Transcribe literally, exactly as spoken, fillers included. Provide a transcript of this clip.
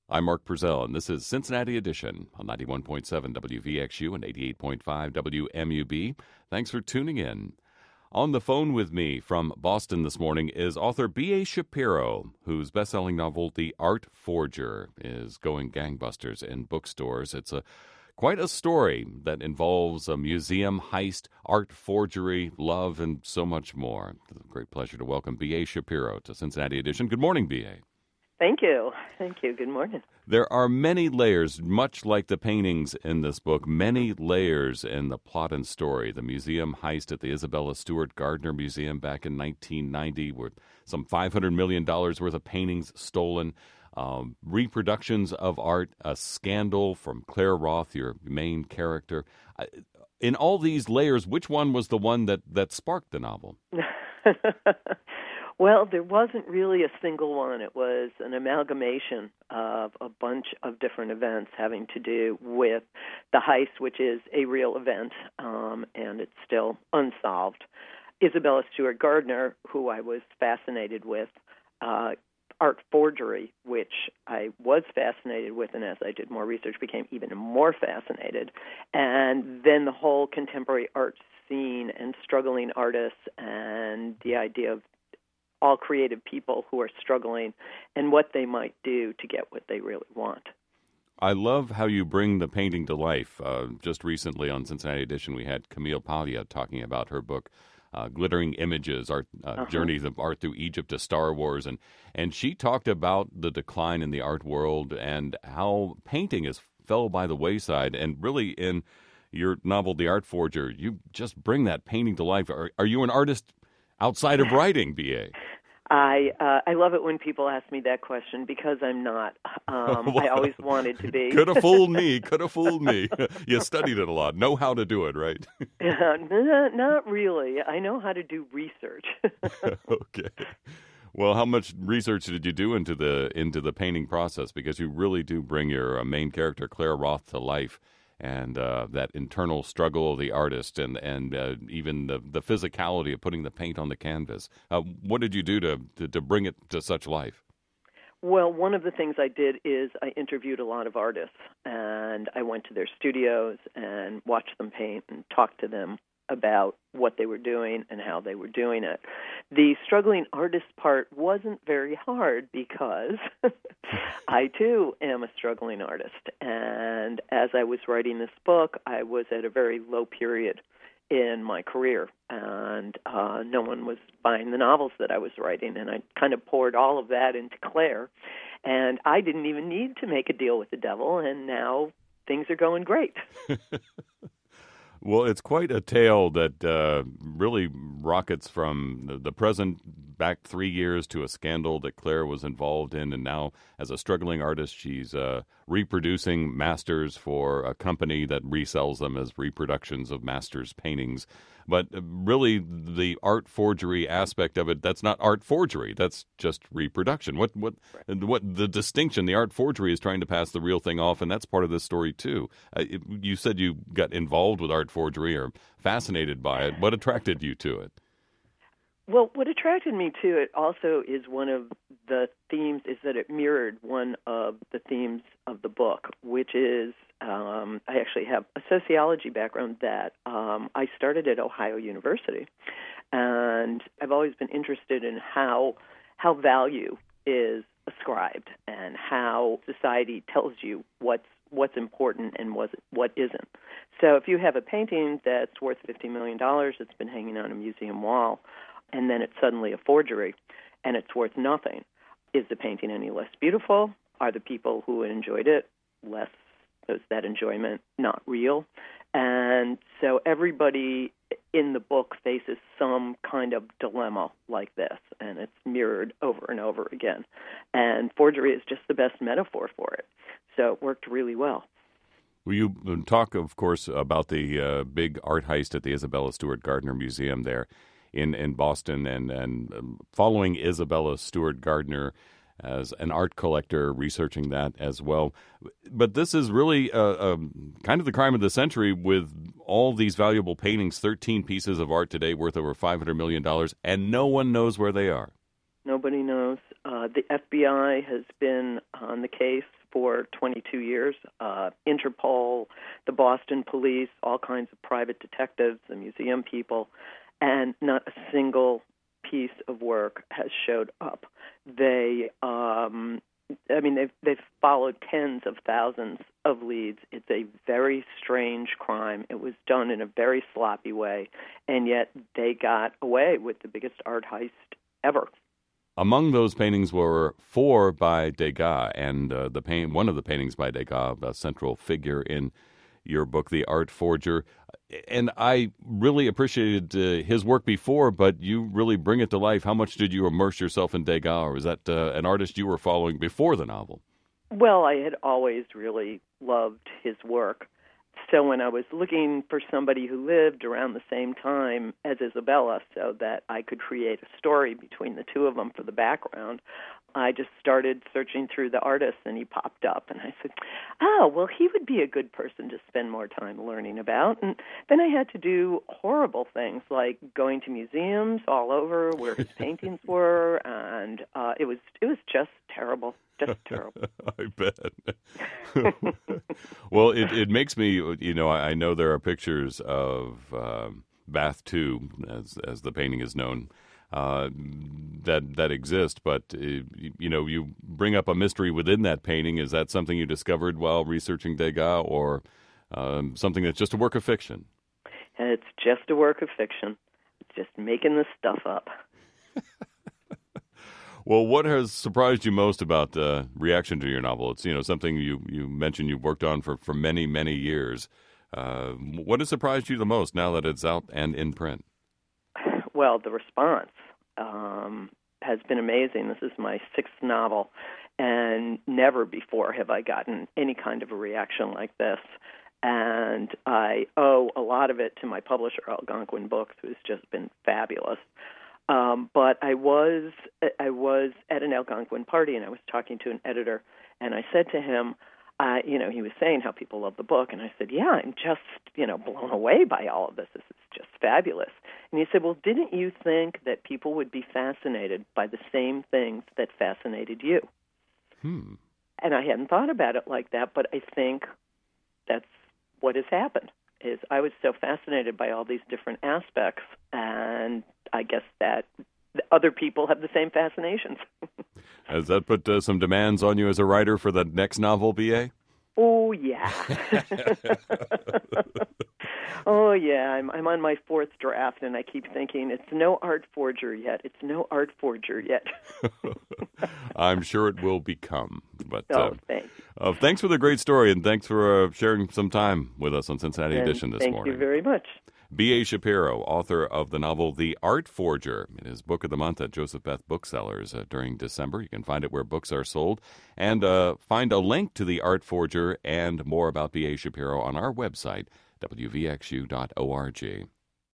I'm Mark Purcell, and this is Cincinnati Edition on ninety-one point seven W V X U and eighty-eight point five W M U B. Thanks for tuning in. On the phone with me from Boston this morning is author B A. Shapiro, whose best-selling novel, The Art Forger, is going gangbusters in bookstores. It's a quite a story that involves a museum heist, art forgery, love, and so much more. It's a great pleasure to welcome B A. Shapiro to Cincinnati Edition. Good morning, B A. Thank you. Thank you. Good morning. There are many layers, much like the paintings in this book, many layers in the plot and story. The museum heist at the Isabella Stewart Gardner Museum back in nineteen ninety, with some five hundred million dollars worth of paintings stolen. Um, reproductions of art, a scandal from Claire Roth, your main character. In all these layers, which one was the one that, that sparked the novel? Well, there wasn't really a single one. It was an amalgamation of a bunch of different events having to do with the heist, which is a real event, um, and it's still unsolved. Isabella Stewart Gardner, who I was fascinated with, uh, art forgery, which I was fascinated with, and as I did more research, became even more fascinated. And then the whole contemporary art scene and struggling artists and the idea of all creative people who are struggling and what they might do to get what they really want. I love how you bring the painting to life. Uh, just recently on Cincinnati Edition, we had Camille Paglia talking about her book, uh, Glittering Images, Art, uh, uh-huh. Journeys of Art Through Egypt to Star Wars. And, and she talked about the decline in the art world and how painting has fell by the wayside. And really in your novel, The Art Forger, you just bring that painting to life. Are, are you an artist outside of writing, B A? I uh, I love it when people ask me that question because I'm not. Um, well, I always wanted to be. Could have fooled me. Could have fooled me. You studied it a lot. Know how to do it, right? uh, not, not really. I know how to do research. Okay. Well, how much research did you do into the into the painting process? Because you really do bring your uh, main character, Claire Roth, to life. And uh, that internal struggle of the artist and, and uh, even the, the physicality of putting the paint on the canvas. Uh, what did you do to, to, to bring it to such life? Well, one of the things I did is I interviewed a lot of artists, and I went to their studios and watched them paint and talked to them about what they were doing and how they were doing it. The struggling artist part wasn't very hard because I, too, am a struggling artist. And as I was writing this book, I was at a very low period in my career, and uh, no one was buying the novels that I was writing, and I kind of poured all of that into Claire, and I didn't even need to make a deal with the devil, and now things are going great. Well, it's quite a tale that uh, really rockets from the, the present back three years to a scandal that Claire was involved in, and now as a struggling artist, she's uh, reproducing masters for a company that resells them as reproductions of masters' paintings. But really, the art forgery aspect of it, that's not art forgery. That's just reproduction. What what right. what the distinction, the art forgery is trying to pass the real thing off, and that's part of this story, too. Uh, it, you said you got involved with art forgery or fascinated by it. What attracted you to it? Well, what attracted me to it also is one of the themes is that it mirrored one of the themes of the book, which is um, I actually have a sociology background that um, I started at Ohio University, and I've always been interested in how how value is ascribed and how society tells you what's what's important and what what isn't. So if you have a painting that's worth fifty million dollars that's been hanging on a museum wall, and then it's suddenly a forgery, and it's worth nothing. Is the painting any less beautiful? Are the people who enjoyed it less, is that enjoyment not real? And so everybody in the book faces some kind of dilemma like this, and it's mirrored over and over again. And forgery is just the best metaphor for it. So it worked really well. Well, you talk, of course, about the uh, big art heist at the Isabella Stewart Gardner Museum there in, in Boston, and, and um, following Isabella Stewart Gardner as an art collector, researching that as well. But this is really uh, uh, kind of the crime of the century with all these valuable paintings, thirteen pieces of art today worth over five hundred million dollars, and no one knows where they are. Nobody knows. Uh, the F B I has been on the case for twenty-two years. Uh, Interpol, the Boston police, all kinds of private detectives, the museum people, and not a single piece of work has showed up. They, um, I mean, they've, they've followed tens of thousands of leads. It's a very strange crime. It was done in a very sloppy way, and yet they got away with the biggest art heist ever. Among those paintings were four by Degas, and uh, the paint, one of the paintings by Degas, a central figure in your book, The Art Forger. And I really appreciated uh, his work before, but you really bring it to life. How much did you immerse yourself in Degas, or was that uh, an artist you were following before the novel? Well, I had always really loved his work. So when I was looking for somebody who lived around the same time as Isabella so that I could create a story between the two of them for the background, I just started searching through the artists, and he popped up. And I said, oh, well, he would be a good person to spend more time learning about. And then I had to do horrible things like going to museums all over where his paintings were, and uh, it was it was just terrible. Just terrible. I bet. Well, it, it makes me, you know, I, I know there are pictures of um, Bath two, as as the painting is known, uh, that that exist. But, uh, you, you know, you bring up a mystery within that painting. Is that something you discovered while researching Degas, or um, something that's just a work of fiction? It's just a work of fiction. It's just making this stuff up. Well, what has surprised you most about the reaction to your novel? It's, you know, something you, you mentioned you've worked on for, for many, many years. Uh, what has surprised you the most now that it's out and in print? Well, the response um, has been amazing. This is my sixth novel, and never before have I gotten any kind of a reaction like this. And I owe a lot of it to my publisher, Algonquin Books, who's just been fabulous. Um, but I was I was at an Algonquin party, and I was talking to an editor, and I said to him, uh, you know, he was saying how people love the book, and I said, yeah, I'm just, you know, blown away by all of this. This is just fabulous. And he said, well, didn't you think that people would be fascinated by the same things that fascinated you? Hmm. And I hadn't thought about it like that, but I think that's what has happened. Is I was so fascinated by all these different aspects, and I guess that other people have the same fascinations. Has that put uh, some demands on you as a writer for the next novel, B A? Oh, yeah. Oh, yeah. I'm I'm on my fourth draft, and I keep thinking, it's no Art Forger yet. It's no Art Forger yet. I'm sure it will become. But oh, uh, thank you. Uh, thanks for the great story, and thanks for uh, sharing some time with us on Cincinnati and Edition this thank morning. Thank you very much. B A. Shapiro, author of the novel The Art Forger. It is Book of the Month at Joseph Beth Booksellers uh, during December. You can find it where books are sold, and uh, find a link to The Art Forger and more about B A. Shapiro on our website, w v x u dot org.